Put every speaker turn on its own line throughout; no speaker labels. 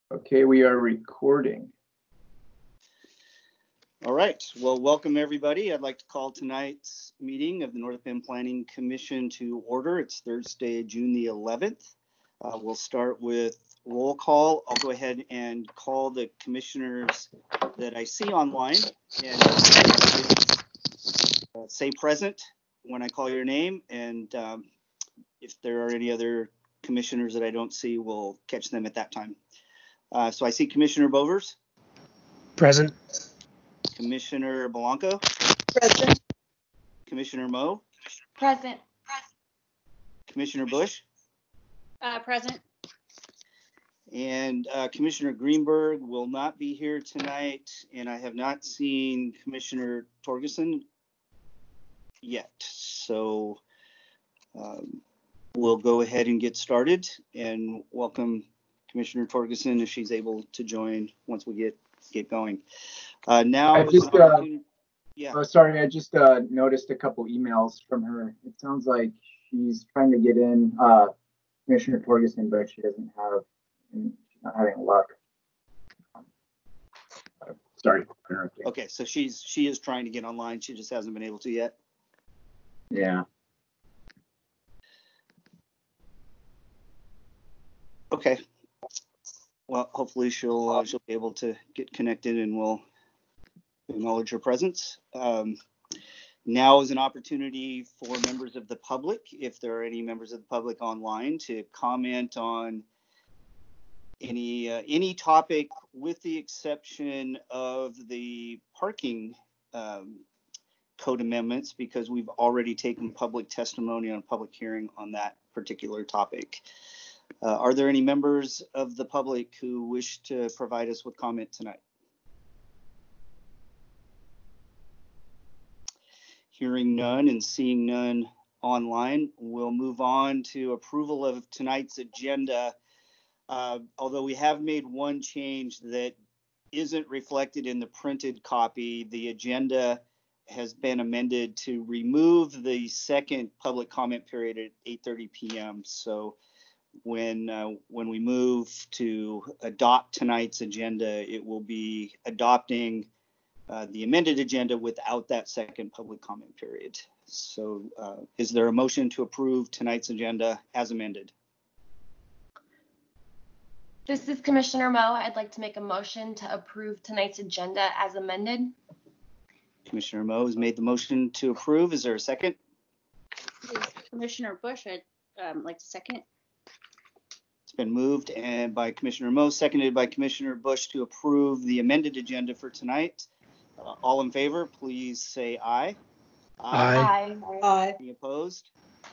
Okay, we are recording.
All right. Well, welcome everybody. I'd like to call tonight's meeting of the North Bend Planning Commission to order. It's Thursday, June the 11th. We'll start with roll call. I'll go ahead and call the commissioners that I see online and say present when I call your name. And if there are any other commissioners that I don't see, we'll catch them at that time. So I see Commissioner Bovers.
Present.
Commissioner Blanco.
Present.
Commissioner Moe.
Present.
Commissioner Bush.
Present.
And Commissioner Greenberg will not be here tonight, and I have not seen Commissioner Torgerson yet. So we'll go ahead and get started and welcome Commissioner Torgerson if she's able to join once we get going. Now,
I just,
yeah.
Oh, sorry, I just noticed a couple emails from her. It sounds like she's trying to get in Commissioner Torgerson, but she's not having luck. Sorry.
Okay, so she is trying to get online. She just hasn't been able to yet.
Yeah.
Okay. Well, hopefully she'll be able to get connected and we'll acknowledge her presence. Now is an opportunity for members of the public, if there are any members of the public online, to comment on any topic with the exception of the parking code amendments, because we've already taken public testimony on a public hearing on that particular topic. Are there any members of the public who wish to provide us with comment tonight? Hearing none and seeing none online, we'll move on to approval of tonight's agenda. Although we have made one change that isn't reflected in the printed copy, the agenda has been amended to remove the second public comment period at 8:30 p.m. So when we move to adopt tonight's agenda, it will be adopting the amended agenda without that second public comment period. So is there a motion to approve tonight's agenda as amended?
This is Commissioner Moe. I'd like to make a motion to approve tonight's agenda as amended.
Commissioner Moe has made the motion to approve. Is there a second?
Commissioner Bush, I'd like to second.
It's been moved and by Commissioner Moe, seconded by Commissioner Bush to approve the amended agenda for tonight. All in favor, please say aye.
Aye.
Aye.
Any opposed?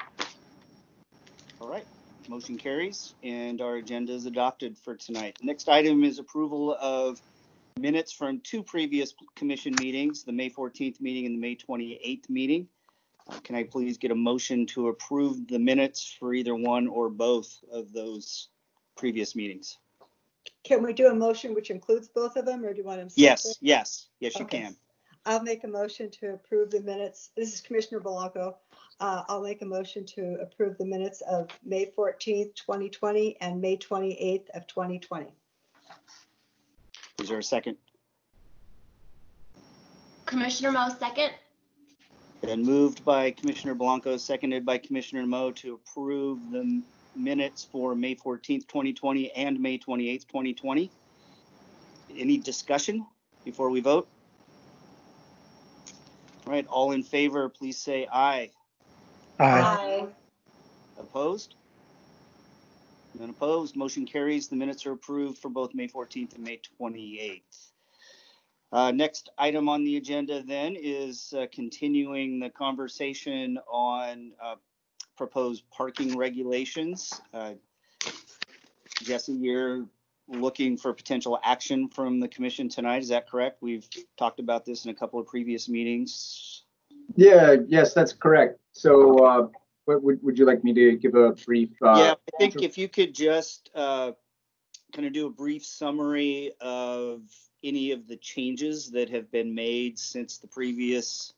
All right, motion carries and our agenda is adopted for tonight. Next item is approval of minutes from two previous commission meetings, the May 14th meeting and the May 28th meeting. Can I please get a motion to approve the minutes for either one or both of those previous meetings?
Can we do a motion which includes both of them, or do you want them separate?
Yes, you
Okay.
can.
I'll make a motion to approve the minutes. This is Commissioner Blanco. I'll make a motion to approve the minutes of May 14th, 2020 and May 28th of 2020.
Is there a second?
Commissioner Moe, second.
Been moved by Commissioner Blanco, seconded by Commissioner Moe to approve the minutes for May 14th, 2020 and May 28th, 2020. Any discussion before we vote? All right, all in favor, please say aye.
Aye.
Opposed? None opposed. Motion carries. The minutes are approved for both May 14th and May 28th. Next item on the agenda then is continuing the conversation on proposed parking regulations. Jesse, you're looking for potential action from the commission tonight. Is that correct? We've talked about this in a couple of previous meetings.
Yes, that's correct. So what would you like me to give a brief?
Yeah, I think if you could just kind of do a brief summary of any of the changes that have been made since the previous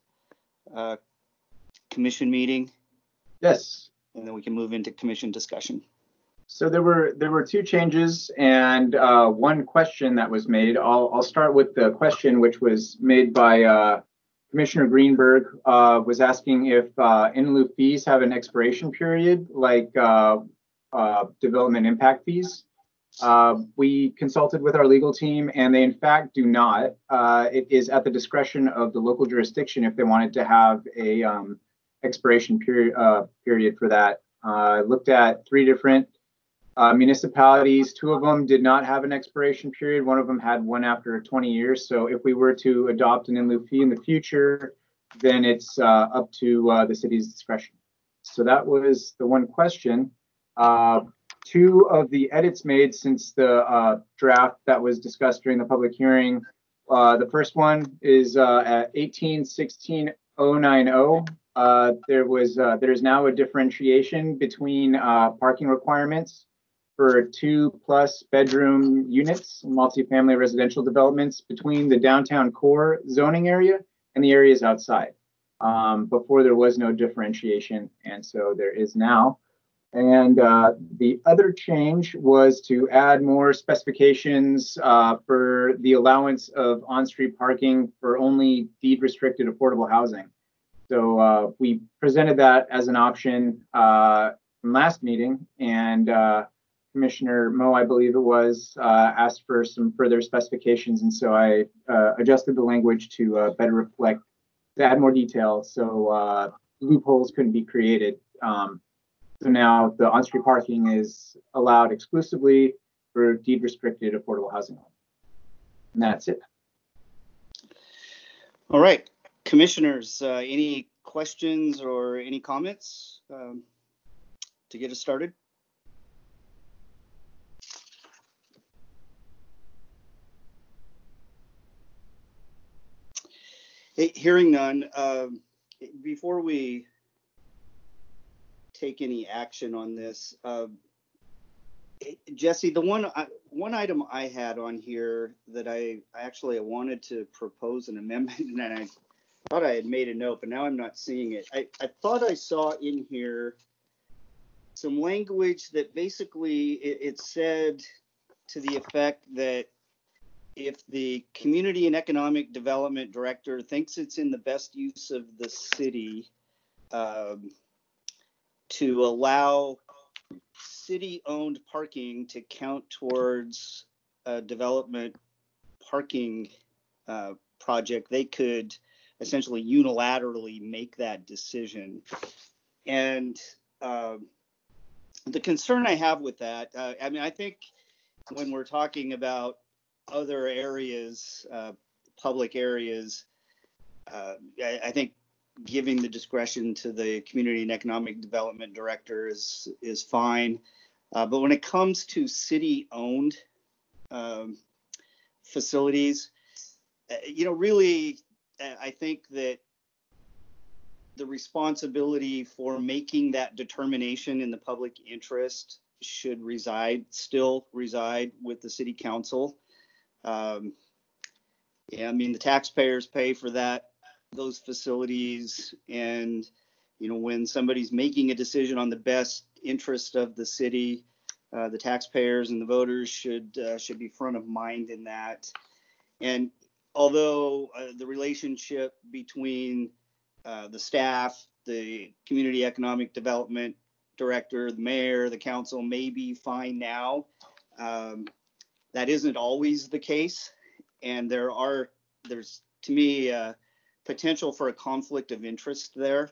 commission meeting.
Yes.
And then we can move into commission discussion.
So there were two changes and one question that was made. I'll start with the question which was made by Commissioner Greenberg. Was asking if in lieu fees have an expiration period like development impact fees. We consulted with our legal team and they in fact do not. It is at the discretion of the local jurisdiction if they wanted to have a expiration period for that. I looked at 3 different municipalities. 2 of them did not have an expiration period. One of them had one after 20 years. So if we were to adopt an in lieu fee in the future, then it's up to the city's discretion. So that was the one question. 2 of the edits made since the draft that was discussed during the public hearing. The first one is at 18-16-090. There's now a differentiation between parking requirements for 2+ bedroom units, multifamily residential developments between the downtown core zoning area and the areas outside. Before there was no differentiation, and so there is now. And the other change was to add more specifications for the allowance of on-street parking for only deed-restricted affordable housing. So we presented that as an option from last meeting, and Commissioner Moe, I believe it was, asked for some further specifications, and so I adjusted the language to better reflect, to add more detail, so loopholes couldn't be created. So now the on-street parking is allowed exclusively for deed-restricted affordable housing. And that's it.
All right, commissioners, any questions or any comments to get us started? Hearing none, before we take any action on this, Jesse, the one item I had on here that I actually wanted to propose an amendment, and I thought I had made a note, but now I'm not seeing it. I thought I saw in here some language that basically it said to the effect that if the Community and Economic Development Director thinks it's in the best use of the city to allow city-owned parking to count towards a development parking project, they could essentially unilaterally make that decision. And the concern I have with that, I mean, I think when we're talking about other areas, public areas, I think giving the discretion to the Community and Economic Development Director is fine. But when it comes to city-owned facilities, really, I think that the responsibility for making that determination in the public interest should still reside with the city council. I mean, the taxpayers pay for those facilities, and when somebody's making a decision on the best interest of the city, the taxpayers and the voters should be front of mind in that. And although the relationship between the staff, the Community Economic Development Director, the mayor, the council may be fine now, that isn't always the case, and there's to me potential for a conflict of interest there.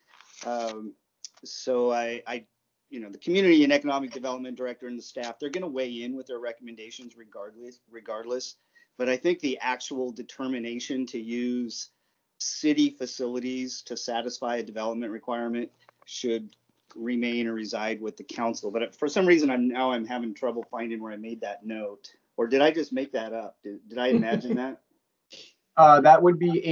So the Community and Economic Development Director and the staff, they're going to weigh in with their recommendations regardless. But I think the actual determination to use city facilities to satisfy a development requirement should remain or reside with the council. But for some reason, I'm having trouble finding where I made that note. Or did I just make that up? Did I imagine that?
That would be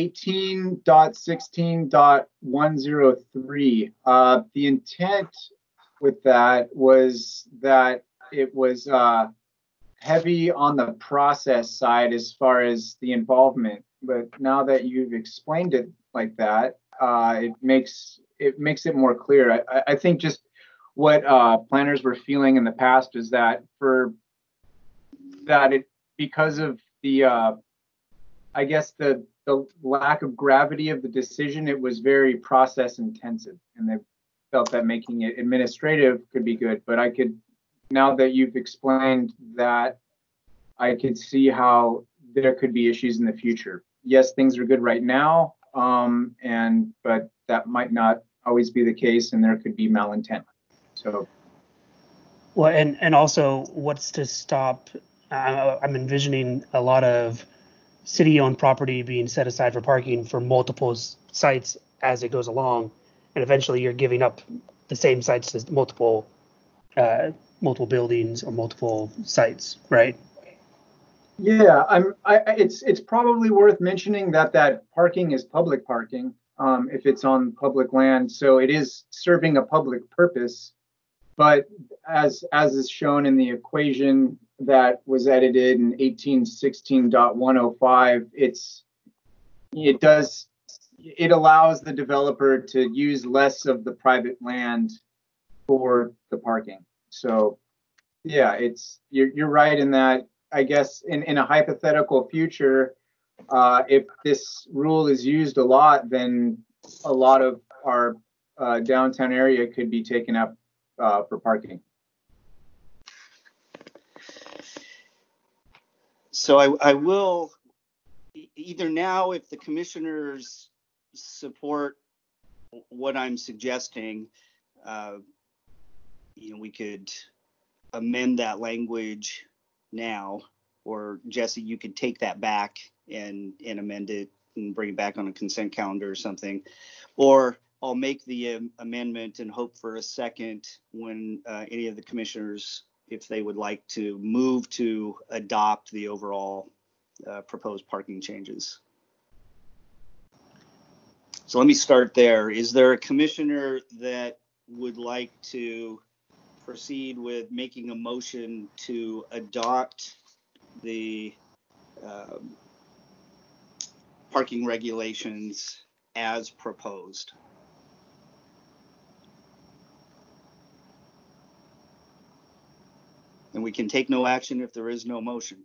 18.16.103. The intent with that was that it was heavy on the process side as far as the involvement. But now that you've explained it like that, it makes it more clear. I think just what planners were feeling in the past is that because of the I guess the lack of gravity of the decision, it was very process intensive, and they felt that making it administrative could be good. But now that you've explained that, I could see how there could be issues in the future. Yes, things are good right now, but that might not always be the case, and there could be malintent. So,
Well, and also, what's to stop? I'm envisioning a lot of city-owned property being set aside for parking for multiple sites as it goes along, and eventually you're giving up the same sites to multiple buildings or multiple sites, right?
yeah, it's probably worth mentioning that parking is public parking, if it's on public land, so it is serving a public purpose. But as is shown in the equation that was edited in 1816.105, it allows the developer to use less of the private land for the parking. So yeah, you're right in that. I guess in a hypothetical future, if this rule is used a lot, then a lot of our downtown area could be taken up for parking.
So I will either now, if the commissioners support what I'm suggesting, we could amend that language now, or Jesse, you could take that back and amend it and bring it back on a consent calendar or something, or I'll make the amendment and hope for a second when any of the commissioners, if they would like to move to adopt the overall proposed parking changes. So let me start there. Is there a commissioner that would like to proceed with making a motion to adopt the parking regulations as proposed? And we can take no action if there is no motion.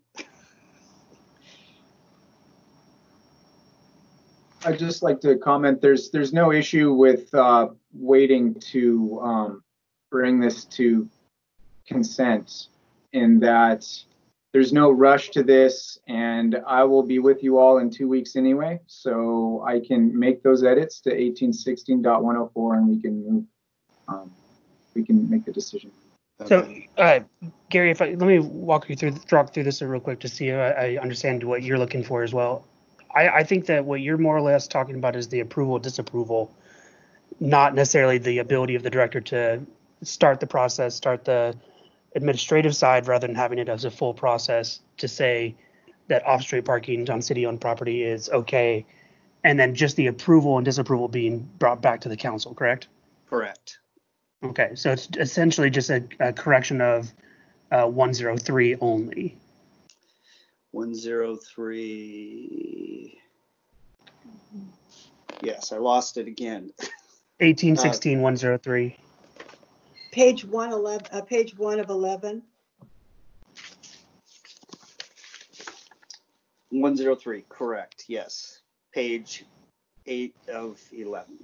I'd just like to comment, there's no issue with waiting to bring this to consent, in that there's no rush to this, and I will be with you all in 2 weeks anyway, so I can make those edits to 1816.104, and we can make the decision.
So, Gary, let me walk through this real quick to see if I understand what you're looking for as well. I think that what you're more or less talking about is the approval, disapproval, not necessarily the ability of the director to start the process, start the administrative side, rather than having it as a full process to say that off-street parking on city-owned property is okay, and then just the approval and disapproval being brought back to the council, correct?
Correct.
Okay, so it's essentially just a correction of 103 only.
103. Yes, I lost it again.
1816 103.
Page 111, page 1 of 11.
103, correct. Yes, page 8 of 11.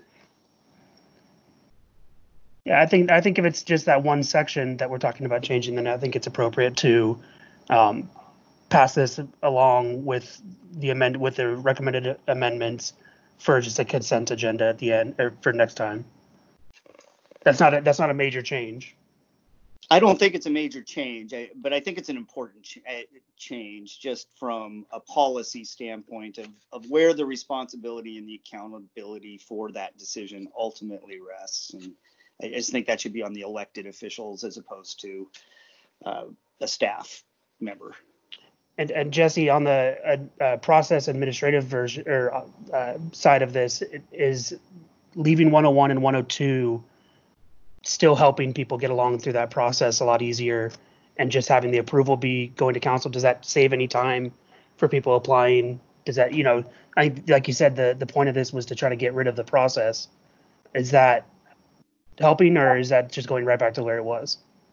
Yeah, I think if it's just that one section that we're talking about changing, then I think it's appropriate to pass this along with the recommended amendments for just a consent agenda at the end, or for next time. That's not a major change.
I don't think it's a major change, but I think it's an important change just from a policy standpoint of where the responsibility and the accountability for that decision ultimately rests. And I just think that should be on the elected officials as opposed to a staff member.
And Jesse, on the process administrative version or side of this, is leaving 101 and 102 still helping people get along through that process a lot easier, and just having the approval be going to council? Does that save any time for people applying? Does that, like you said, the point of this was to try to get rid of the process. helping, or is that just going right back to where it was?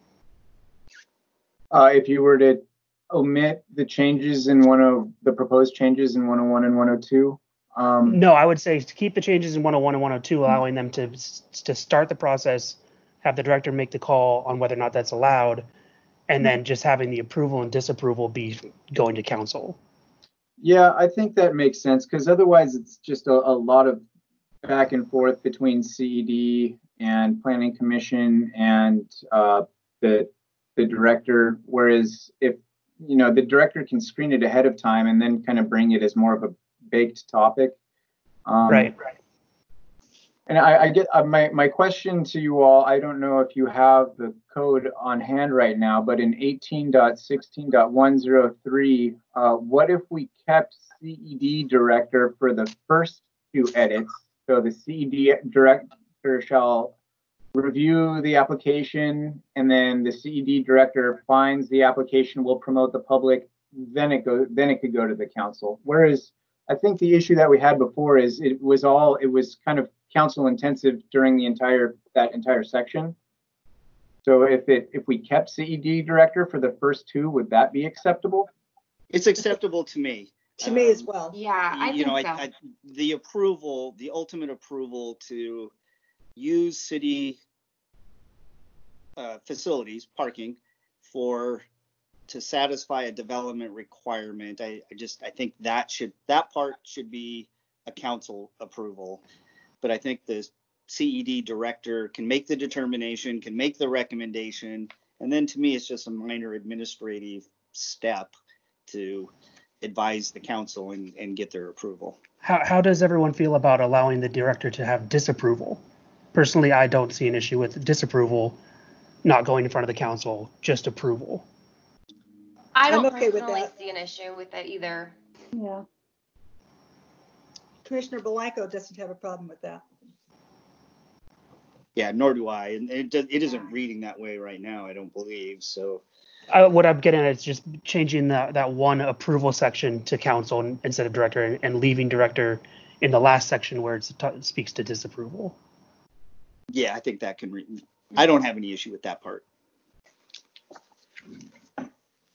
If you were to omit the changes in the proposed changes in 101 and 102,
No, I would say to keep the changes in 101 and 102, allowing them to start the process, have the director make the call on whether or not that's allowed, and then just having the approval and disapproval be going to council.
yeah, I think that makes sense, because otherwise it's just a lot of back and forth between CED and Planning Commission and the director. Whereas if the director can screen it ahead of time and then kind of bring it as more of a baked topic.
Right.
And I get my question to you all. I don't know if you have the code on hand right now, but in 18.16.103, what if we kept CED director for the first two edits? So the CED director shall review the application, and then the CED director finds the application, will promote the public, then it could go to the council. Whereas I think the issue that we had before is it was kind of council intensive during that entire section. So if we kept CED director for the first two, would that be acceptable?
It's acceptable to me.
To me as well.
Yeah, I think so.
The ultimate approval to use city facilities, parking, to satisfy a development requirement. I think that part should be a council approval. But I think the CED director can make the determination, can make the recommendation, and then to me it's just a minor administrative step to advise the council and get their approval.
How does everyone feel about allowing the director to have disapproval? Personally, I don't see an issue with disapproval not going in front of the council, just approval.
I don't
I'm okay with
personally
that.
see an issue with it either.
Yeah.
Commissioner Belanco doesn't have a problem with that.
Yeah, nor do I. And it isn't reading that way right now, I don't believe. So
What I'm getting at is just changing that one approval section to council instead of director, and leaving director in the last section where it speaks to disapproval.
yeah, I think that can I don't have any issue with that part.
Is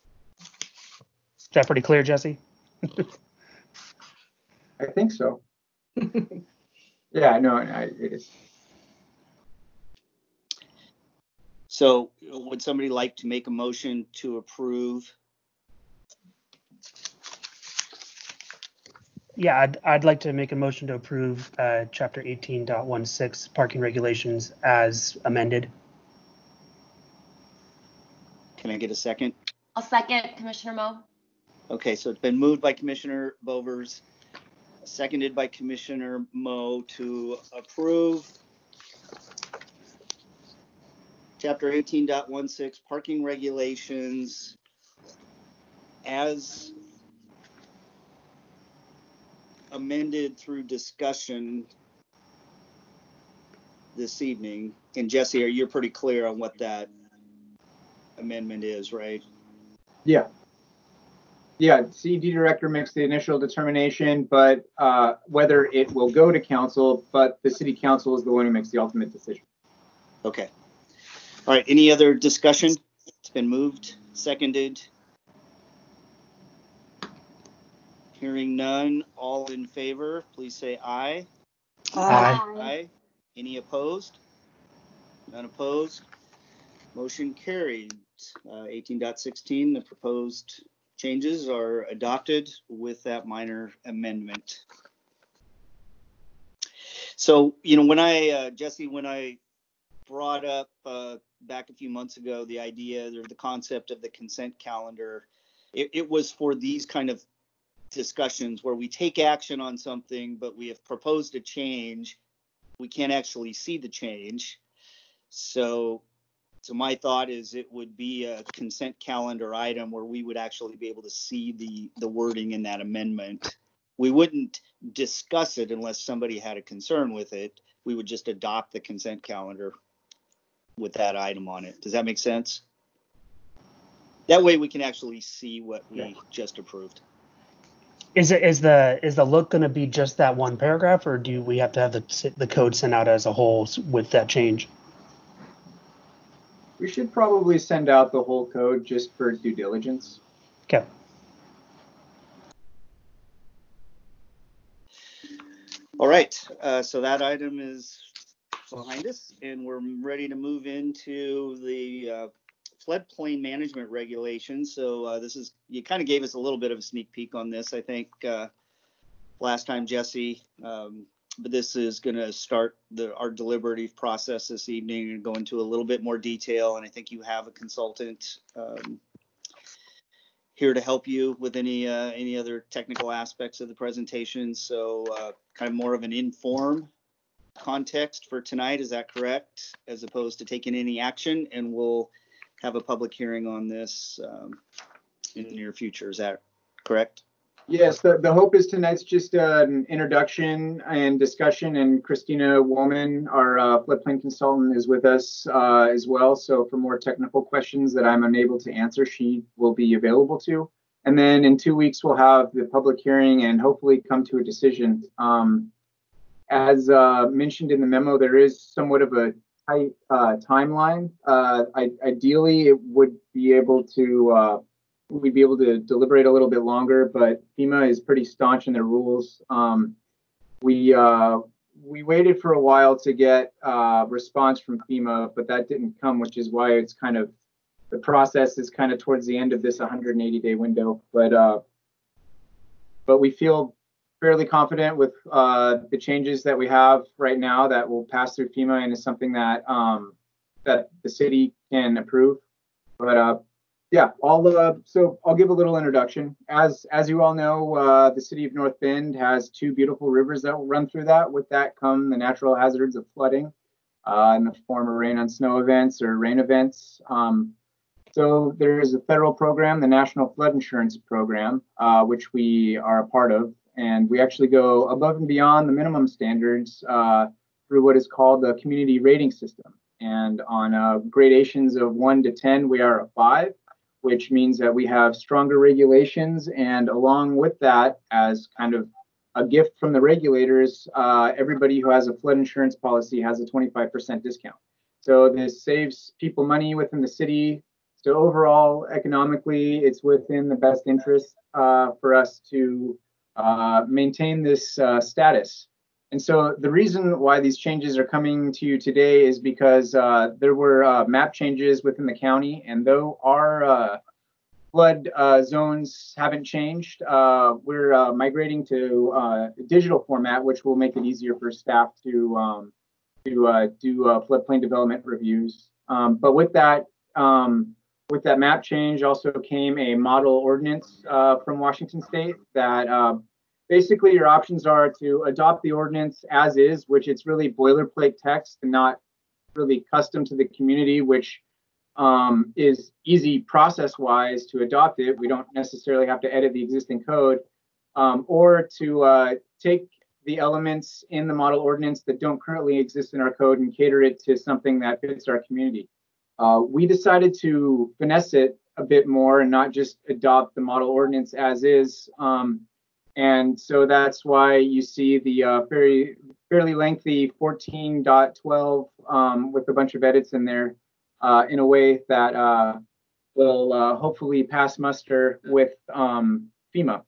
that pretty clear, Jesse?
I think so. Yeah, no, it is.
So would somebody like to make a motion to approve?
Yeah, I'd like to make a motion to approve Chapter 18.16 parking regulations as amended.
Can I get a second?
I'll second Commissioner Moe.
Okay, so it's been moved by Commissioner Bovers, seconded by Commissioner Moe to approve Chapter 18.16 parking regulations as amended through discussion this evening. And Jesse, you're pretty clear on what that amendment is, right?
Yeah. Yeah, CED director makes the initial determination, but whether it will go to council, but the city council is the one who makes the ultimate decision.
Okay. All right, any other discussion? It's been moved, seconded. Hearing none, all in favor, please say aye.
Aye.
Aye. Any opposed? None opposed. Motion carried. 18.16, the proposed changes are adopted with that minor amendment. So, Jesse, when I brought up back a few months ago the idea or the concept of the consent calendar, it was for these kind of discussions where we take action on something, but we have proposed a change. We can't actually see the change. So my thought is it would be a consent calendar item where we would actually be able to see the wording in that amendment. We wouldn't discuss it unless somebody had a concern with it. We would just adopt the consent calendar with that item on it. Does that make sense? That way we can actually see what we just approved.
Is the look going to be just that one paragraph, or do we have to have the code sent out as a whole with that change?
We should probably send out the whole code just for due diligence.
Okay.
All right, so that item is behind us, and we're ready to move into the floodplain management regulations. So this is, you kind of gave us a little bit of a sneak peek on this, I think, last time, Jesse. But this is going to start our deliberative process this evening and go into a little bit more detail. And I think you have a consultant here to help you with any other technical aspects of the presentation. So kind of more of an informed context for tonight. Is that correct? As opposed to taking any action, and we'll have a public hearing on this in the near future. Is that correct?
Yes, the hope is tonight's just an introduction and discussion, and Christina Woolman, our floodplain consultant, is with us as well. So for more technical questions that I'm unable to answer, she will be available to. And then in 2 weeks, we'll have the public hearing and hopefully come to a decision. As mentioned in the memo, there is somewhat of a tight timeline. Ideally, it would be able to we'd be able to deliberate a little bit longer, but FEMA is pretty staunch in their rules. We waited for a while to get response from FEMA, but that didn't come, which is why it's kind of, the process is kind of towards the end of this 180-day window. But we feel fairly confident with the changes that we have right now that will pass through FEMA and is something that that the city can approve. But yeah, so I'll give a little introduction. As you all know, the city of North Bend has two beautiful rivers that will run through that. With that come the natural hazards of flooding in the form of rain on snow events or rain events. So there is a federal program, the National Flood Insurance Program, which we are a part of, and we actually go above and beyond the minimum standards through what is called the community rating system. And on gradations of 1 to 10, we are a 5. Which means that we have stronger regulations, and along with that, as kind of a gift from the regulators, everybody who has a flood insurance policy has a 25% discount. So this saves people money within the city. So overall, economically, it's within the best interest for us to maintain this status. And so the reason why these changes are coming to you today is because there were map changes within the county, and though our flood zones haven't changed, we're migrating to a digital format, which will make it easier for staff to do floodplain development reviews. But with that map change also came a model ordinance from Washington State that basically, your options are to adopt the ordinance as is, which it's really boilerplate text and not really custom to the community, which is easy process-wise to adopt it. We don't necessarily have to edit the existing code, or to take the elements in the model ordinance that don't currently exist in our code and cater it to something that fits our community. We decided to finesse it a bit more and not just adopt the model ordinance as is. And so that's why you see the fairly lengthy 14.12 with a bunch of edits in there in a way that will hopefully pass muster with FEMA.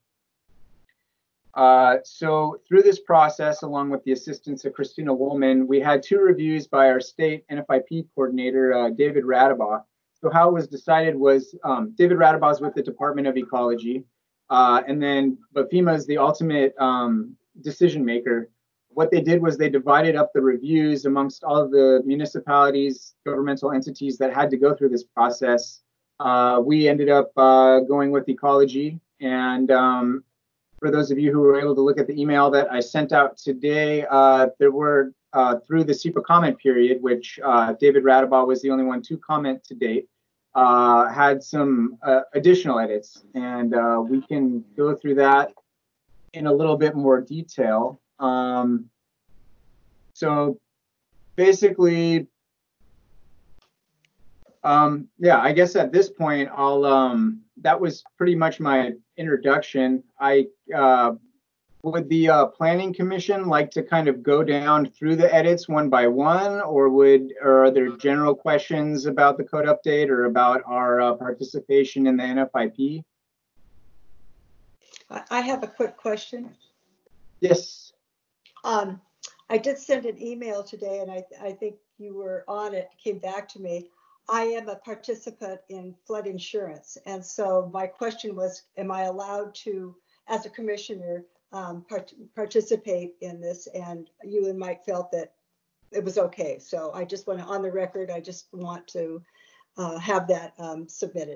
So through this process, along with the assistance of Christina Woolman, we had 2 reviews by our state NFIP coordinator, David Radabaugh. So how it was decided was David Radabaugh is with the Department of Ecology. But FEMA is the ultimate decision maker. What they did was they divided up the reviews amongst all of the municipalities, governmental entities that had to go through this process. We ended up going with Ecology. And for those of you who were able to look at the email that I sent out today, there were, through the SEPA comment period, which David Radabaugh was the only one to comment to date, had some additional edits, and we can go through that in a little bit more detail. So basically, yeah, I guess at this point, that was pretty much my introduction. would the planning commission like to kind of go down through the edits one by one, or are there general questions about the code update or about our participation in the NFIP?
I have a quick question.
Yes.
I did send an email today, and I think you were on it, came back to me. I am a participant in flood insurance. And so my question was, am I allowed to, as a commissioner, participate in this? And you and Mike felt that it was okay. So I just want to, on the record, I just want to have that submitted.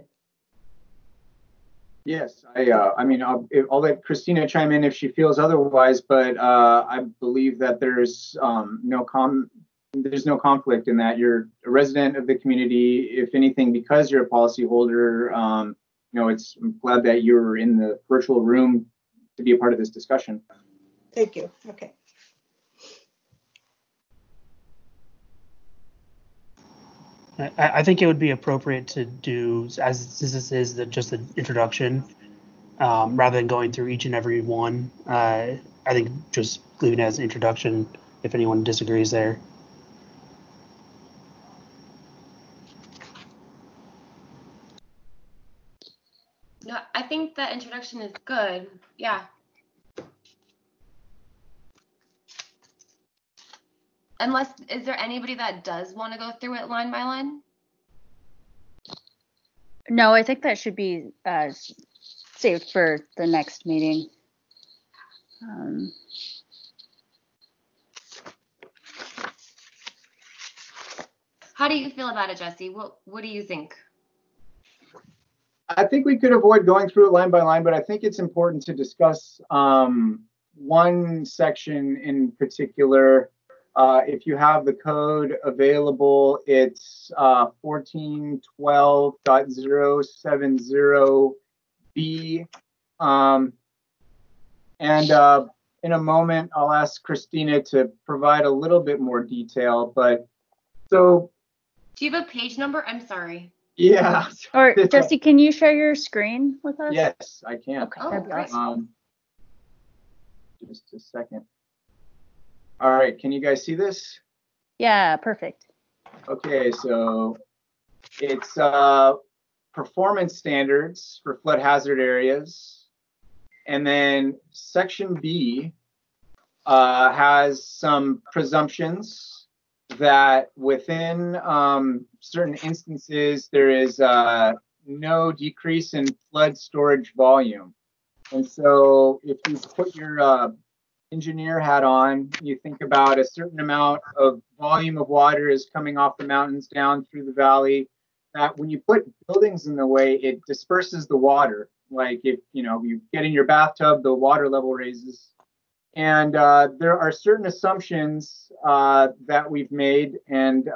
Yes, I mean, I'll let Christina chime in if she feels otherwise, but I believe that there's no conflict in that. You're a resident of the community. If anything, because you're a policyholder, I'm glad that you're in the virtual room to be a part of this discussion.
Thank you. Okay.
I think it would be appropriate to do, as this is just an introduction, rather than going through each and every one. I think just leaving it as an introduction, if anyone disagrees there.
No, I think that introduction is good. Yeah. Unless, is there anybody that does want to go through it line by line?
No, I think that should be saved for the next meeting.
How do you feel about it, Jesse? What do you think?
I think we could avoid going through it line by line, but I think it's important to discuss one section in particular. If you have the code available, it's 1412.070B. In a moment, I'll ask Christina to provide a little bit more detail. But so,
do you have a page number? I'm sorry.
Yeah.
Or Jesse, can you share your screen with us?
Yes, I can.
Okay,
Oh,
that'd be
great.
awesome.
Just a second. All right, can you guys see this?
Yeah, perfect.
Okay, so it's performance standards for flood hazard areas. And then section B has some presumptions that within certain instances, there is no decrease in flood storage volume. And so if you put your engineer hat on, you think about a certain amount of volume of water is coming off the mountains down through the valley, that when you put buildings in the way, it disperses the water. Like if you get in your bathtub, the water level raises. And there are certain assumptions that we've made, and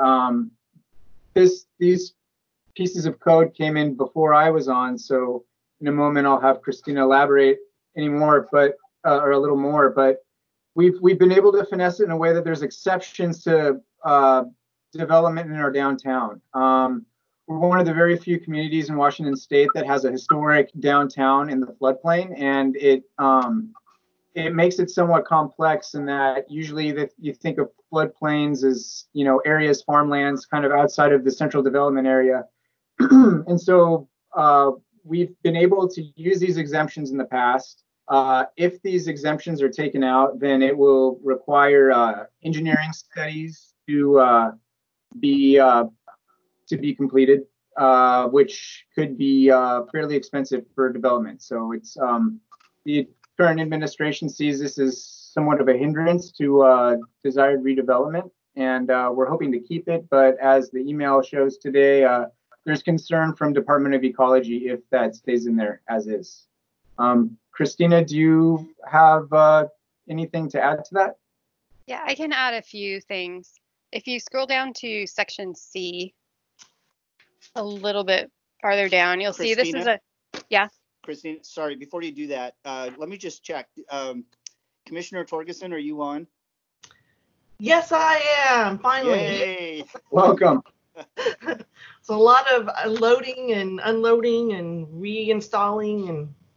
these pieces of code came in before I was on. So in a moment, I'll have Christina elaborate any more, or a little more. But we've been able to finesse it in a way that there's exceptions to development in our downtown. We're one of the very few communities in Washington State that has a historic downtown in the floodplain, and it makes it somewhat complex in that usually that you think of floodplains as areas, farmlands, kind of outside of the central development area. And so we've been able to use these exemptions in the past. If these exemptions are taken out, then it will require engineering studies to be completed, which could be fairly expensive for development. So it's the current administration sees this as somewhat of a hindrance to desired redevelopment, and we're hoping to keep it. But as the email shows today, there's concern from Department of Ecology if that stays in there as is. Christina, do you have anything to add to that?
Yeah, I can add a few things. If you scroll down to section C, a little bit farther down, you'll see this is yeah.
Christine, sorry, before you do that, let me just check. Commissioner Torgerson, are you on?
Yes, I am, finally.
Yay.
Welcome.
It's a lot of loading and unloading and reinstalling and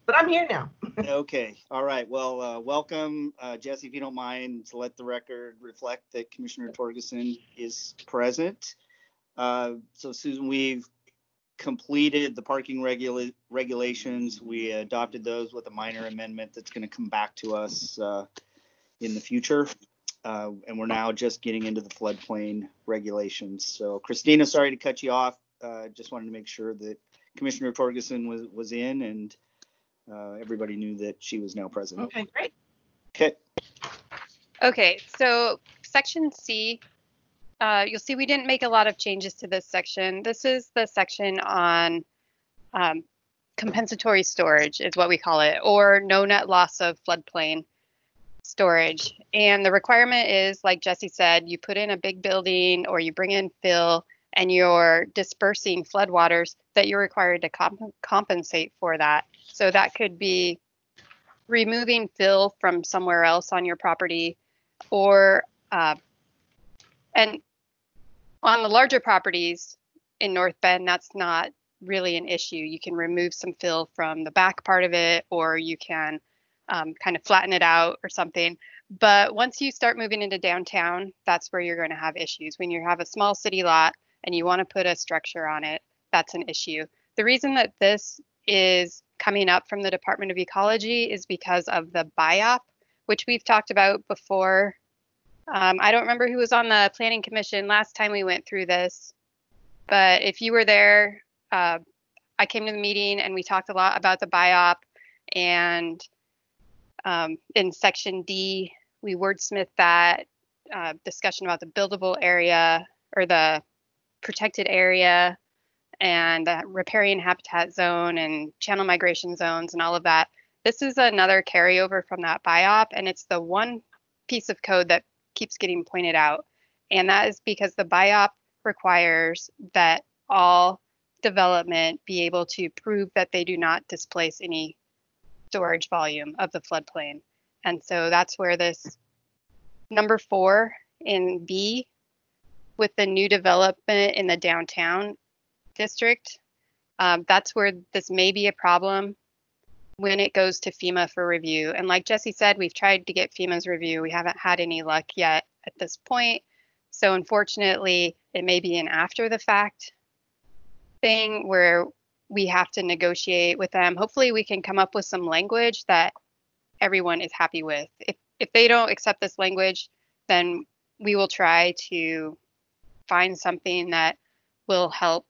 but I'm here now.
Okay. All right. Well, welcome, Jesse. If you don't mind, to let the record reflect that Commissioner Torgerson is present. So, Susan, we've completed the parking regulations. We adopted those with a minor amendment that's going to come back to us in the future. And we're now just getting into the floodplain regulations. So, Christina, sorry to cut you off. Just wanted to make sure that Commissioner Torgerson was in, and everybody knew that she was now present.
Okay, great.
Okay.
Okay, so section C, you'll see we didn't make a lot of changes to this section. This is the section on compensatory storage is what we call it, or no net loss of floodplain storage. And the requirement is, like Jesse said, you put in a big building or you bring in fill and you're dispersing floodwaters, that you're required to compensate for that. So that could be removing fill from somewhere else on your property, or and on the larger properties in North Bend, that's not really an issue. You can remove some fill from the back part of it, or you can kind of flatten it out or something. But once you start moving into downtown, that's where you're going to have issues. When you have a small city lot and you want to put a structure on it, that's an issue. The reason that this is coming up from the Department of Ecology is because of the BIOP, which we've talked about before. I don't remember who was on the Planning Commission last time we went through this, but if you were there, I came to the meeting and we talked a lot about the BIOP, and in section D, we wordsmithed that discussion about the buildable area or the protected area and the riparian habitat zone and channel migration zones and all of that. This is another carryover from that BIOP, and it's the one piece of code that keeps getting pointed out. And that is because the BIOP requires that all development be able to prove that they do not displace any storage volume of the floodplain. And so that's where this number 4 in B, with the new development in the downtown district, that's where this may be a problem when it goes to FEMA for review. And like Jesse said, we've tried to get FEMA's review. We haven't had any luck yet at this point. So unfortunately, it may be an after the fact thing where we have to negotiate with them. Hopefully we can come up with some language that everyone is happy with. If they don't accept this language, then we will try to find something that will help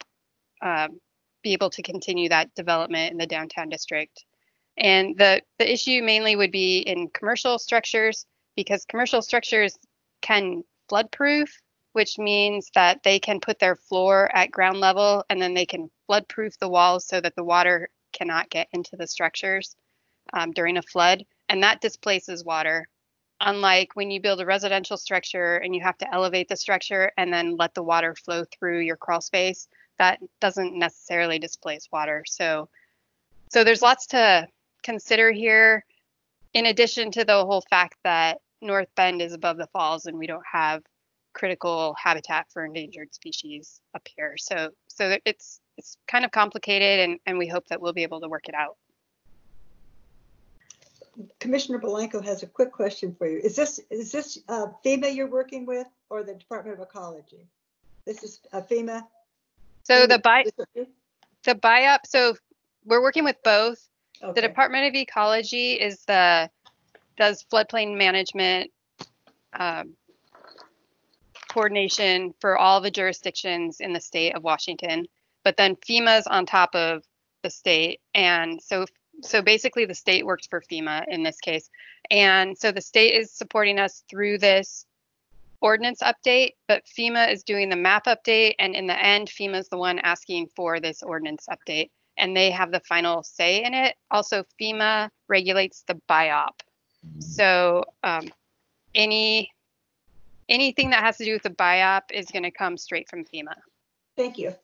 be able to continue that development in the downtown district. And the issue mainly would be in commercial structures, because commercial structures can floodproof, which means that they can put their floor at ground level and then they can floodproof the walls so that the water cannot get into the structures during a flood. And that displaces water. Unlike when you build a residential structure and you have to elevate the structure and then let the water flow through your crawl space, that doesn't necessarily displace water. So there's lots to consider here, in addition to the whole fact that North Bend is above the falls and we don't have critical habitat for endangered species up here. So it's kind of complicated, and we hope that we'll be able to work it out.
Commissioner Blanco has a quick question for you. Is this FEMA you're working with, or the Department of Ecology? This is FEMA.
So the BIOP. So we're working with both.
Okay.
The Department of Ecology does floodplain management coordination for all the jurisdictions in the state of Washington, but then FEMA's on top of the state, and so basically the state works for FEMA in this case. And so the state is supporting us through this ordinance update, but FEMA is doing the map update. And in the end, FEMA is the one asking for this ordinance update, and they have the final say in it. Also, FEMA regulates the BIOP. So anything that has to do with the BIOP is going to come straight from FEMA.
Thank you.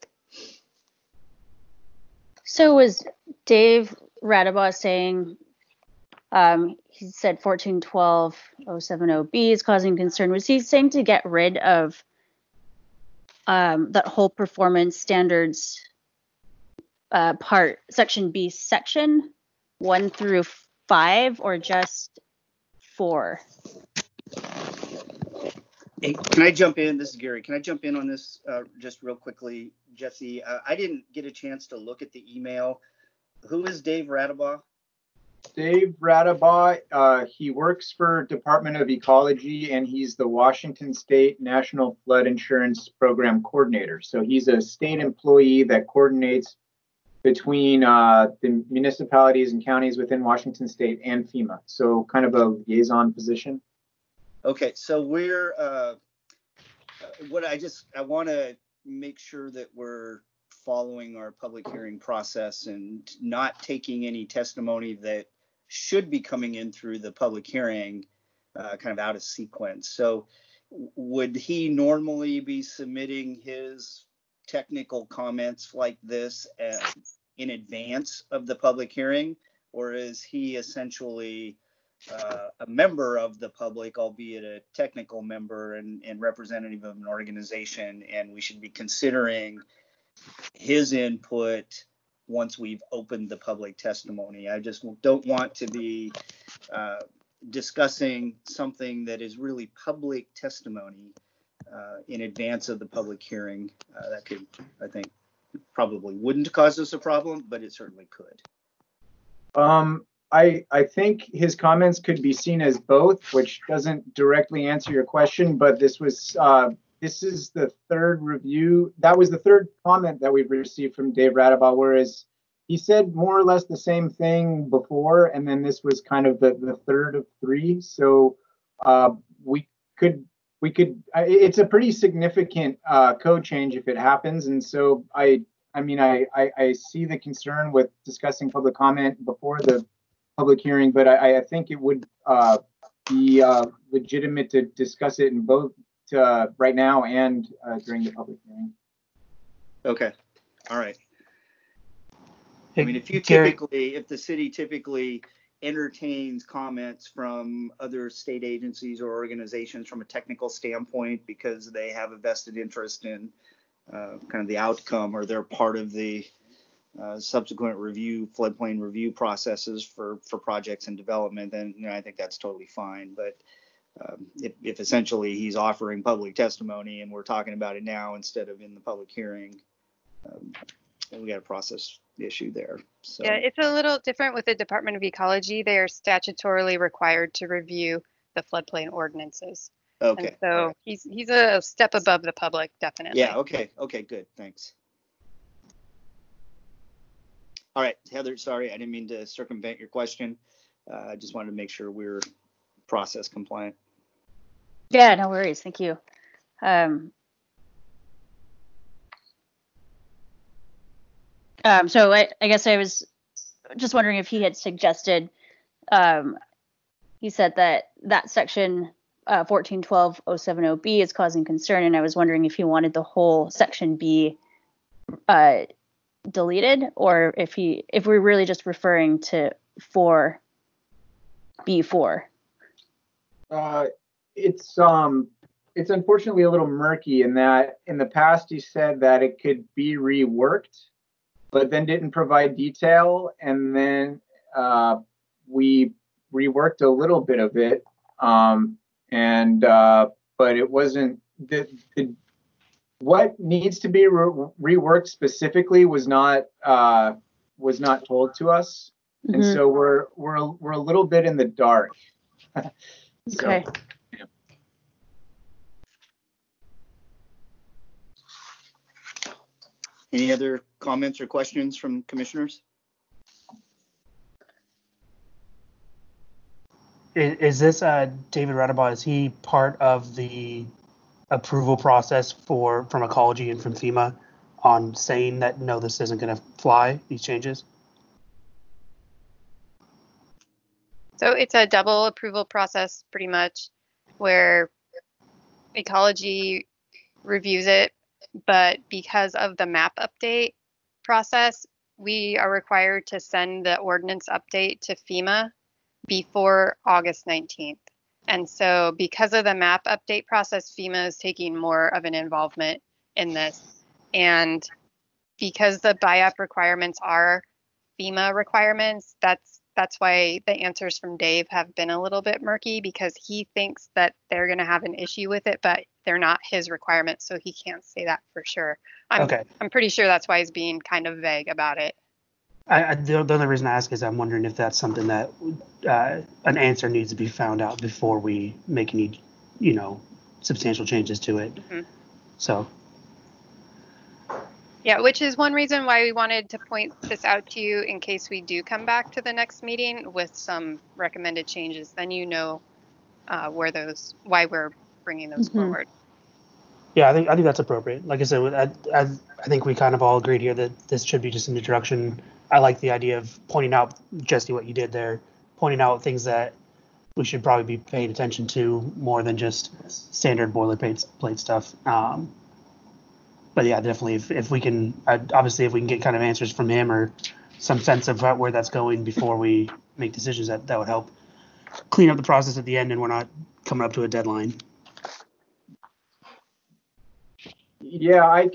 So was Dave Radabaugh saying, he said 1412.070B is causing concern. Was he saying to get rid of that whole performance standards part, section B section? 1 through 5 or just 4?
Hey, can I jump in? This is Gary. Can I jump in on this just real quickly, Jesse? I didn't get a chance to look at the email. Who is Dave Radabaugh?
Dave Radabaugh, he works for Department of Ecology, and he's the Washington State National Flood Insurance Program Coordinator. So he's a state employee that coordinates between the municipalities and counties within Washington State and FEMA. So kind of a liaison position.
Okay, so we're I want to make sure that we're following our public hearing process and not taking any testimony that should be coming in through the public hearing kind of out of sequence. So would he normally be submitting his technical comments like this in advance of the public hearing, or is he essentially a member of the public, albeit a technical member and representative of an organization, and we should be considering his input once we've opened the public testimony? I just don't want to be discussing something that is really public testimony in advance of the public hearing. That could, I think, probably wouldn't cause us a problem, but it certainly could.
I think his comments could be seen as both, which doesn't directly answer your question, but this is the third review. That was the third comment that we've received from Dave Radabaugh, whereas he said more or less the same thing before, and then this was kind of the third of 3. So we could it's a pretty significant code change if it happens, and so I see the concern with discussing public comment before the public hearing, but I think it would be legitimate to discuss it in both right now and during the public hearing.
Okay. All right.
Hey,
I mean, if the city typically entertains comments from other state agencies or organizations from a technical standpoint because they have a vested interest in kind of the outcome, or they're part of the subsequent floodplain review processes for projects and development, then I think that's totally fine. But if essentially he's offering public testimony and we're talking about it now instead of in the public hearing, then we got a process issue there. So.
Yeah, it's a little different with the Department of Ecology. They are statutorily required to review the floodplain ordinances.
Okay.
And so right. He's a step above the public, definitely.
Yeah. Okay. Okay. Good. Thanks. All right, Heather. Sorry, I didn't mean to circumvent your question. I just wanted to make sure we're process compliant.
Yeah. No worries. Thank you. So I guess I was just wondering if he had suggested, he said that section 1412.070B is causing concern, and I was wondering if he wanted the whole section B deleted, or if we're really just referring to 4B4.
It's unfortunately a little murky in that in the past he said that it could be reworked, but then didn't provide detail, and then we reworked a little bit of it, but it wasn't what needs to be reworked specifically was not told to us, mm-hmm. And so we're a little bit in the dark. So,
okay.
Yeah.
Any other comments or questions from commissioners?
Is this David Radabaugh? Is he part of the approval process from Ecology and from FEMA on saying that no, this isn't going to fly, these changes?
So it's a double approval process pretty much, where Ecology reviews it, but because of the map update process, we are required to send the ordinance update to FEMA before August 19th. And so because of the map update process, FEMA is taking more of an involvement in this. And because the BIAP requirements are FEMA requirements, that's that's why the answers from Dave have been a little bit murky, because he thinks that they're going to have an issue with it, but they're not his requirements, so he can't say that for sure. I'm pretty sure that's why he's being kind of vague about it.
The only reason I ask is I'm wondering if that's something that an answer needs to be found out before we make any, substantial changes to it.
Mm-hmm.
So.
Yeah, which is one reason why we wanted to point this out to you in case we do come back to the next meeting with some recommended changes. Then why we're bringing those forward.
Yeah, I think that's appropriate. Like I said, I think we kind of all agreed here that this should be just an introduction. I like the idea of pointing out, Jesse, what you did there, pointing out things that we should probably be paying attention to more than just standard boilerplate stuff. But yeah, definitely, if we can, obviously, if we can get kind of answers from him or some sense of where that's going before we make decisions, that would help clean up the process at the end and we're not coming up to a deadline.
Yeah, I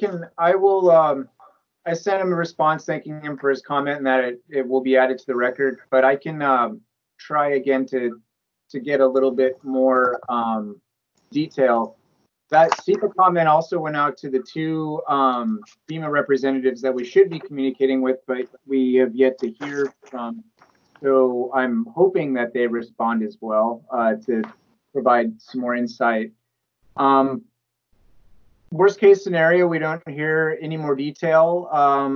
sent him a response thanking him for his comment and that it will be added to the record, but I can try again to get a little bit more detail. That SEPA comment also went out to the two FEMA representatives that we should be communicating with, but we have yet to hear from. So I'm hoping that they respond as well to provide some more insight. Worst case scenario, we don't hear any more detail.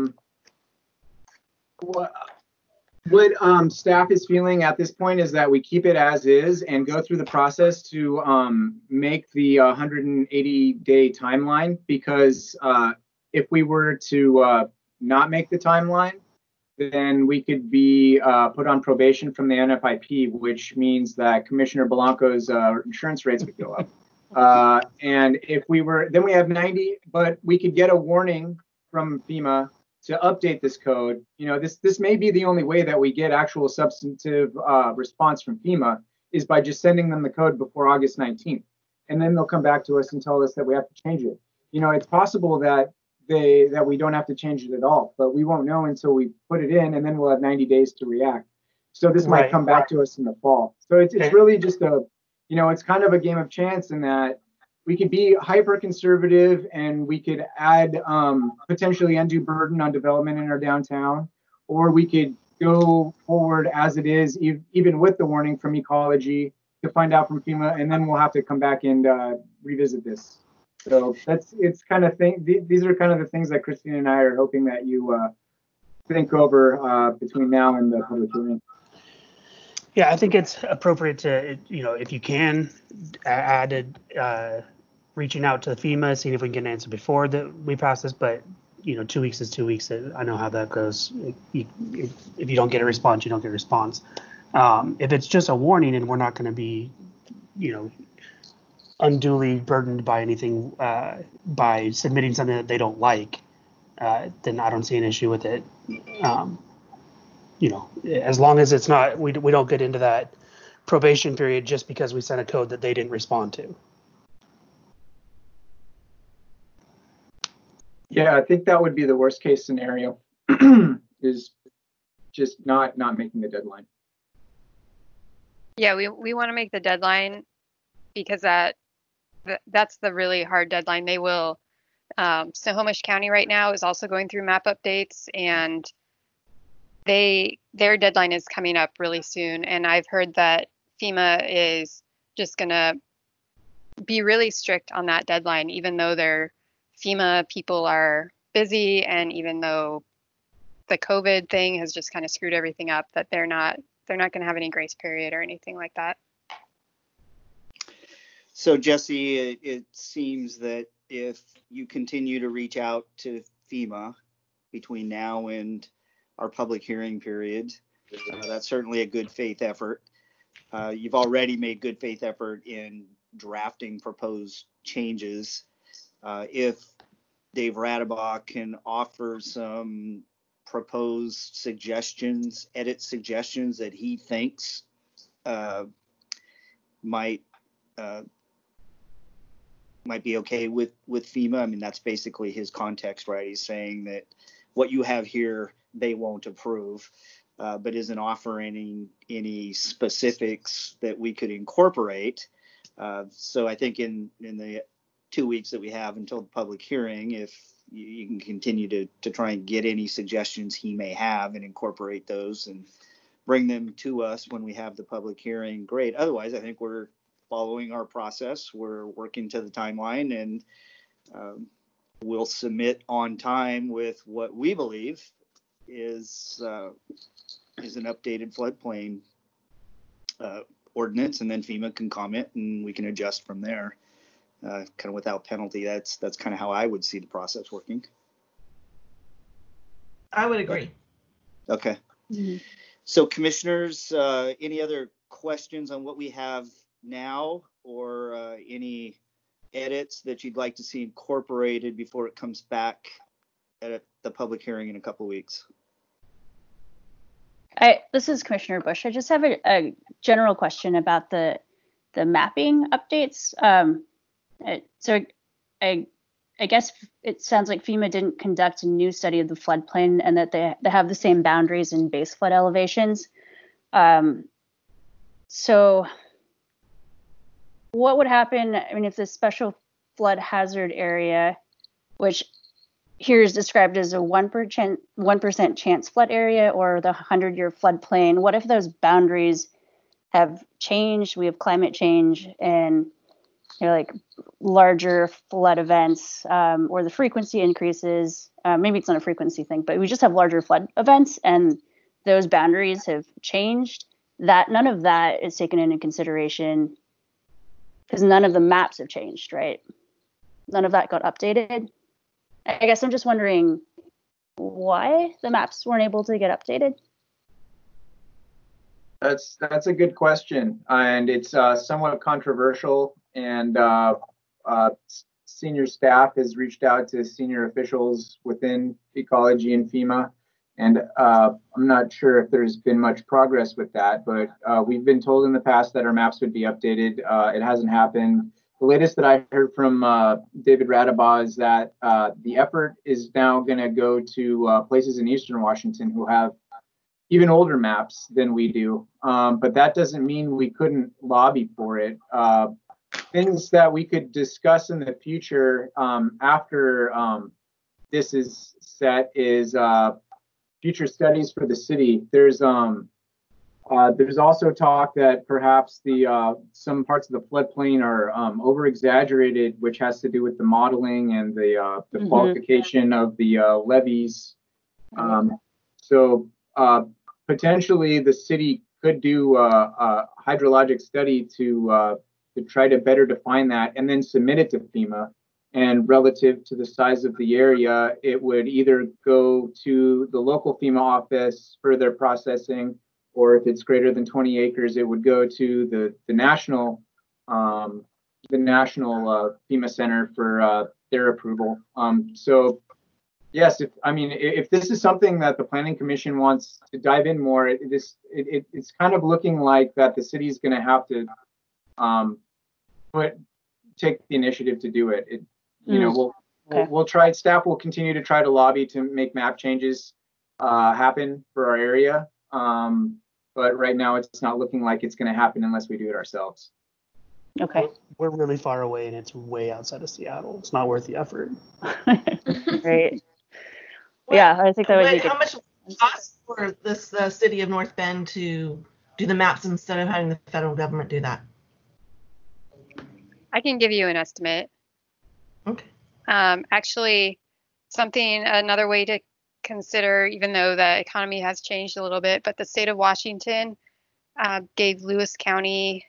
What staff is feeling at this point is that we keep it as is and go through the process to make the 180-day timeline, because if we were to not make the timeline, then we could be put on probation from the NFIP, which means that Commissioner Blanco's insurance rates would go up. And if we were, then we have 90, but we could get a warning from FEMA to update this code. This may be the only way that we get actual substantive response from FEMA, is by just sending them the code before August 19th. And then they'll come back to us and tell us that we have to change it. It's possible that we don't have to change it at all, but we won't know until we put it in, and then we'll have 90 days to react. So this might come back to us in the fall. So it's really just it's kind of a game of chance in that we could be hyper conservative and we could add potentially undue burden on development in our downtown, or we could go forward as it is, even with the warning from ecology, to find out from FEMA, and then we'll have to come back and revisit this. So it's kind of these are kind of the things that Christine and I are hoping that you think over between now and the public hearing.
Yeah, I think it's appropriate to, if you can, add reaching out to FEMA, seeing if we can get an answer before that we pass this. But 2 weeks is 2 weeks. I know how that goes. If you don't get a response, you don't get a response. If it's just a warning and we're not going to be, unduly burdened by anything by submitting something that they don't like, then I don't see an issue with it. As long as it's not, we don't get into that probation period just because we sent a code that they didn't respond to.
Yeah, I think that would be the worst case scenario, is just not making the deadline.
Yeah, we want to make the deadline because that's the really hard deadline. They will, Snohomish County right now is also going through map updates, and their deadline is coming up really soon. And I've heard that FEMA is just going to be really strict on that deadline, even though their FEMA people are busy, and even though the COVID thing has just kind of screwed everything up, that they're not going to have any grace period or anything like that.
So Jesse, it seems that if you continue to reach out to FEMA between now and our public hearing period, that's certainly a good faith effort. You've already made good faith effort in drafting proposed changes. If Dave Radebach can offer some proposed suggestions, edit suggestions that he thinks might be okay with FEMA. I mean, that's basically his context, right? He's saying that what you have here, they won't approve. but isn't offering any specifics that we could incorporate. So I think in the 2 weeks that we have until the public hearing, if you can continue to try and get any suggestions he may have and incorporate those and bring them to us when we have the public hearing, great. Otherwise, I think we're following our process. We're working to the timeline, and we'll submit on time with what we believe is an updated floodplain ordinance, and then FEMA can comment and we can adjust from there, kind of without penalty. That's kind of how I would see the process working.
I would agree.
Okay.
Mhm.
So commissioners, any other questions on what we have now, or any edits that you'd like to see incorporated before it comes back at the public hearing in a couple of weeks?
This is Commissioner Bush. I just have a general question about the mapping updates. So I guess it sounds like FEMA didn't conduct a new study of the floodplain, and that they have the same boundaries and base flood elevations. So what would happen, I mean, if the special flood hazard area, which here is described as a 1% chance flood area, or the 100-year floodplain, what if those boundaries have changed? We have climate change and like larger flood events, or the frequency increases. Maybe it's not a frequency thing, but we just have larger flood events and those boundaries have changed. That none of that is taken into consideration because none of the maps have changed, right? None of that got updated. I guess I'm just wondering why the maps weren't able to get updated.
That's a good question, and it's somewhat controversial. And senior staff has reached out to senior officials within Ecology and FEMA, and I'm not sure if there's been much progress with that. But we've been told in the past that our maps would be updated. It hasn't happened. The latest that I heard from David Radabaugh is that the effort is now going to go to places in Eastern Washington who have even older maps than we do. But that doesn't mean we couldn't lobby for it. Things that we could discuss in the future after this is set is future studies for the city. There's also talk that perhaps some parts of the floodplain are over exaggerated, which has to do with the modeling and the qualification of the levees. So potentially the city could do a hydrologic study to try to better define that and then submit it to FEMA. And relative to the size of the area, it would either go to the local FEMA office for their processing, or if it's greater than 20 acres, it would go to the national FEMA Center for their approval. So yes, if this is something that the Planning Commission wants to dive in more, it's kind of looking like that the city is going to have to take the initiative to do it. We'll try. Staff will continue to try to lobby to make map changes happen for our area. But right now it's not looking like it's going to happen unless we do it ourselves.
Okay.
We're really far away and it's way outside of Seattle. It's not worth the effort.
Right. Yeah, I think that would be good.
How much would it cost for the city of North Bend to do the maps instead of having the federal government do that?
I can give you an estimate.
Okay.
Actually, another way to consider, even though the economy has changed a little bit, but the state of Washington gave Lewis County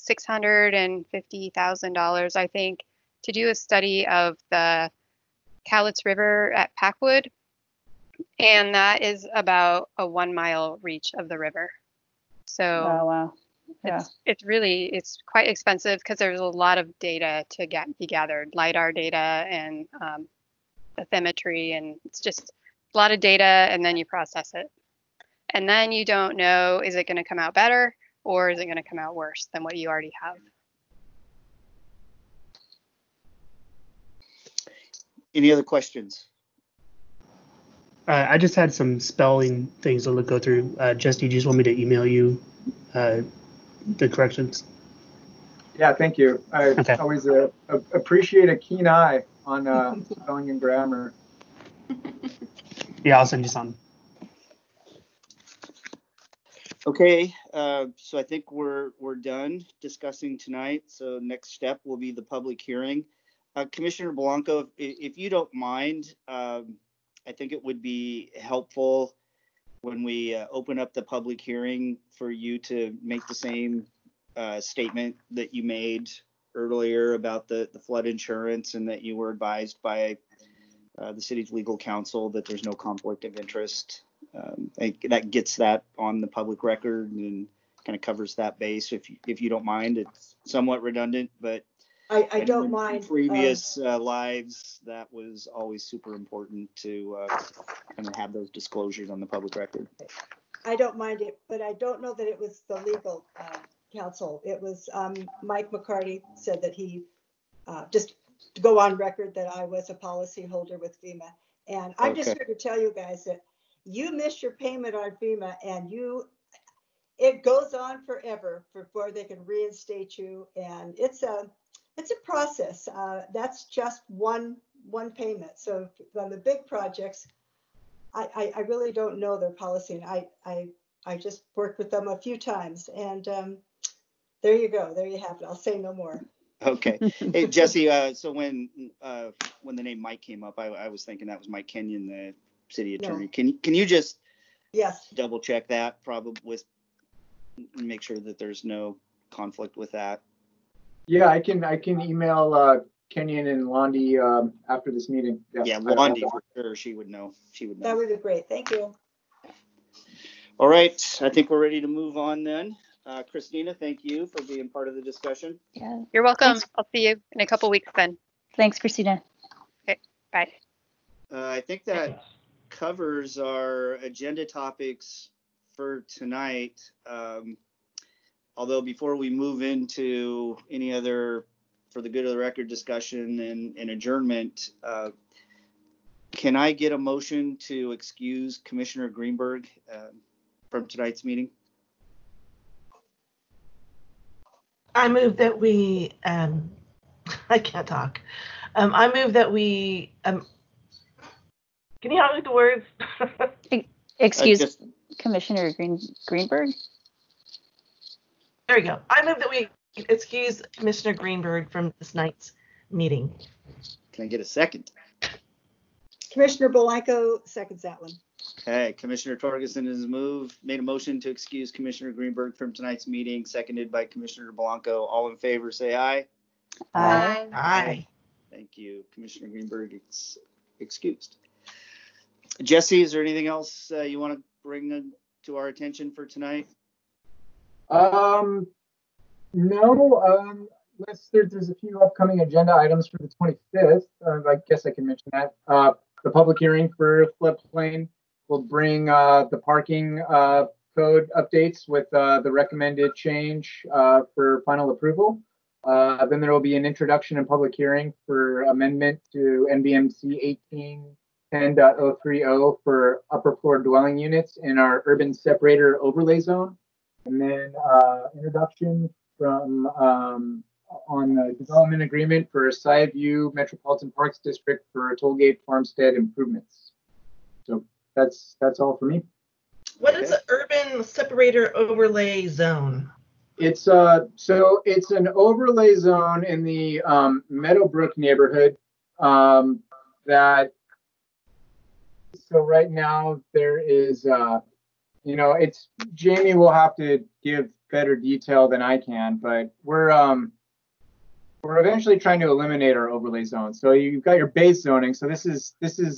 $650,000, I think, to do a study of the Cowlitz River at Packwood. And that is about a 1 mile reach of the river. So
Oh, wow. Yeah.
it's quite expensive because there's a lot of data to be gathered, LiDAR data and bathymetry, and it's just a lot of data, and then you process it. And then you don't know, is it going to come out better or is it going to come out worse than what you already have?
Any other questions?
I just had some spelling things to go through. Jesse, you just want me to email you the corrections?
Yeah, thank you. I
Okay.
always appreciate a keen eye on spelling and grammar.
Yeah, I'll send you some.
Okay, so I think we're done discussing tonight. So next step will be the public hearing. Commissioner Blanco, if you don't mind, I think it would be helpful when we open up the public hearing for you to make the same statement that you made earlier about the flood insurance, and that you were advised by the city's legal counsel that there's no conflict of interest. That gets that on the public record and kind of covers that base. If you don't mind, it's somewhat redundant, but
I don't
in
mind.
previous lives, that was always super important to kind of have those disclosures on the public record.
I don't mind it, but I don't know that it was the legal counsel. It was Mike McCarty said that he just to go on record that I was a policy holder with FEMA. And I'm just here to tell you guys that you miss your payment on FEMA and it goes on forever before they can reinstate you. And it's a process. That's just one payment. So on the big projects, I really don't know their policy. And I just worked with them a few times. And there you go. There you have it. I'll say no more.
Okay. Hey, Jesse, so when the name Mike came up, I was thinking that was Mike Kenyon, the city attorney. No. Can you just double check that, probably make sure that there's no conflict with that?
Yeah, I can email Kenyon and Londi after this meeting.
Yeah, Londi for sure. She would know.
That would be great. Thank you.
All right. I think we're ready to move on then. Christina, thank you for being part of the discussion.
Yeah.
You're welcome. Thanks. I'll see you in a couple weeks then.
Thanks, Christina.
Okay, bye.
I think that covers our agenda topics for tonight. Although before we move into any other for the good of the record discussion and adjournment, can I get a motion to excuse Commissioner Greenberg from tonight's meeting?
I move that we, I can't talk. I move that we, can you help me with the words?
Excuse Commissioner Greenberg?
There we go. I move that we excuse Commissioner Greenberg from this night's meeting.
Can I get a second?
Commissioner Blanco seconds that one.
Okay, Commissioner Torgerson has made a motion to excuse Commissioner Greenberg from tonight's meeting, seconded by Commissioner Blanco. All in favor, say aye.
Aye.
Aye.
Thank you. Commissioner Greenberg is excused. Jesse, is there anything else you want to bring to our attention for tonight?
No. There's a few upcoming agenda items for the 25th. I guess I can mention that. The public hearing for floodplain will bring the parking code updates with the recommended change for final approval. Then there will be an introduction and public hearing for amendment to NBMC 1810.030 for upper floor dwelling units in our urban separator overlay zone. And then introduction from on the development agreement for Skyview Metropolitan Parks District for Tollgate Farmstead improvements. So that's all for me.
What is an urban separator overlay zone?
It's so it's an overlay zone in the Meadowbrook neighborhood that. So right now there is it's Jamie will have to give better detail than I can, but we're eventually trying to eliminate our overlay zone. So you've got your base zoning. So this is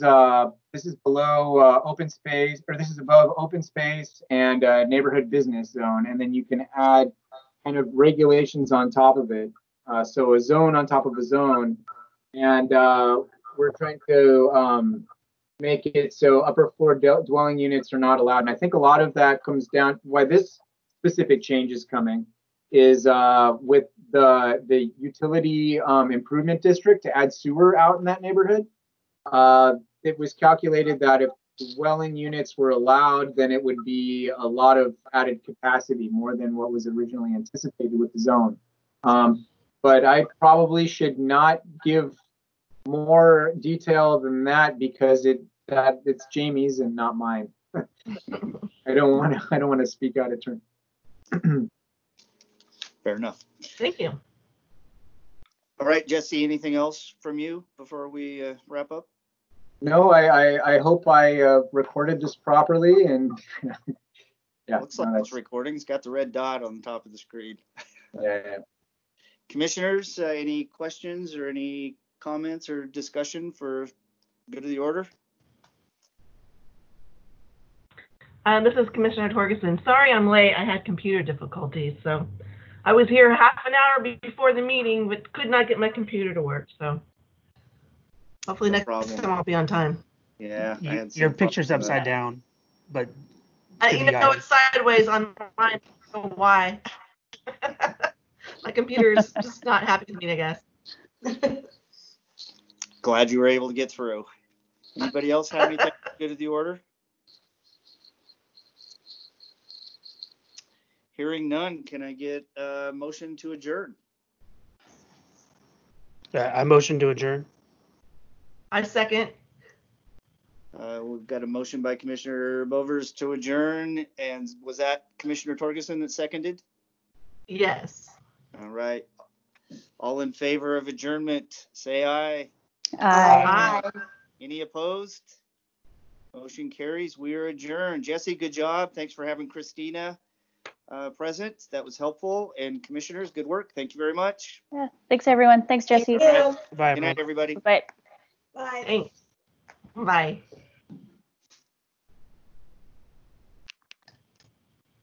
below open space, or this is above open space and neighborhood business zone, and then you can add kind of regulations on top of it. So a zone on top of a zone, and we're trying to make it so upper floor dwelling units are not allowed. And I think a lot of that comes down why this specific change is coming is with the utility improvement district to add sewer out in that neighborhood. It was calculated that if dwelling units were allowed, then it would be a lot of added capacity, more than what was originally anticipated with the zone. But I probably should not give more detail than that because it's Jamie's and not mine. I don't want to speak out of turn.
Fair enough.
Thank you.
All right, Jesse, anything else from you before we wrap up?
No, I hope I recorded this properly, and yeah.
Looks like it's recording. It's got the red dot on the top of the screen.
Yeah.
Commissioners, any questions or any comments or discussion for good of the order?
This is Commissioner Torgerson. Sorry I'm late. I had computer difficulties, so I was here half an hour before the meeting, but could not get my computer to work. So hopefully
No
next
problem.
time I'll be on time.
Yeah. I had
Your
some
picture's
problems with that.
upside down, but
You know, it's sideways on mine. I don't know why. My computer is just not happy with me, I guess.
Glad you were able to get through. Anybody else have anything good of the order? Hearing none, can I get a motion to adjourn?
I motion to adjourn.
I second.
We've got a motion by Commissioner Bovers to adjourn, and was that Commissioner Torgerson that seconded?
Yes.
All right. All in favor of adjournment, say aye.
Aye.
Any opposed? Motion carries. We are adjourned. Jesse, good job. Thanks for having Christina present. That was helpful. And commissioners, good work. Thank you very much.
Yeah. Thanks, everyone. Thanks, Jesse.
Thank you.
Bye,
Good night, everybody.
Bye.
Bye.
Thanks. Bye.